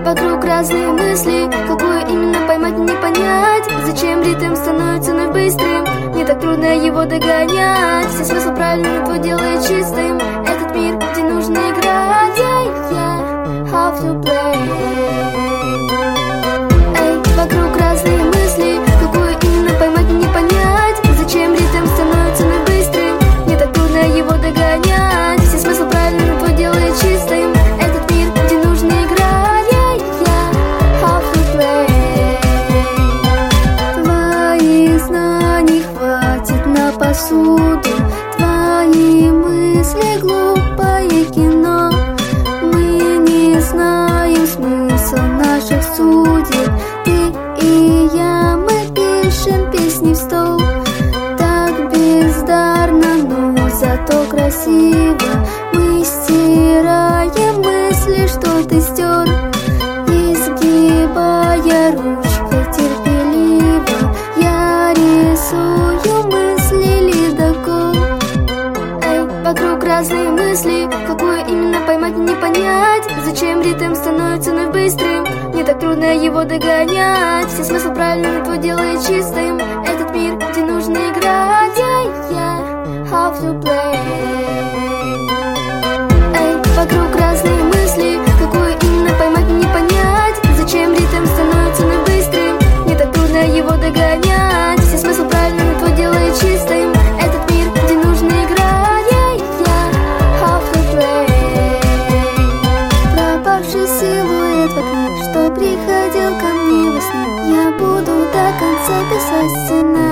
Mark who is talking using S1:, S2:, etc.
S1: вокруг разные мысли, какую именно поймать не понять. Зачем ритм становится вновь быстрым? Не так трудно его догонять. Все смысл правильно твой делает чистым. Этот мир, где нужно играть. Have to play. Эй, вокруг разные мысли, какую именно поймать не понять. Зачем ритм становится вновь быстрым? Не так трудно его догонять. Все смысл правильно твой делает чистым. Этот мир, где нужно играть. Have to play. Твоих знаний хватит на посуду, твои мысли глупое кино. Мы не знаем смысл наших судеб. Ты и я, мы пишем песни в стол. Так бездарно, но зато красиво. Мы стираем мысли, что ты стер, изгибая ручкой терпеливо. Я рисую мысли ледокол. Эй, вокруг разные мысли, какую именно поймать не понять. Зачем ритм становится вновь быстрым? Не так трудно его догонять. Все смысл правильно твой делает чистым. Этот мир, где нужно играть. Have to play. Эй, вокруг разные мысли, какую именно поймать не понять. Зачем ритм становится вновь быстрым? Не так трудно его догонять. Все смысл правильно твой делает чистым. Этот мир, где нужно играть. Have to play. Пропавший силуэт в окне, что приходил ко мне во сне. Я буду до конца писать сценарий.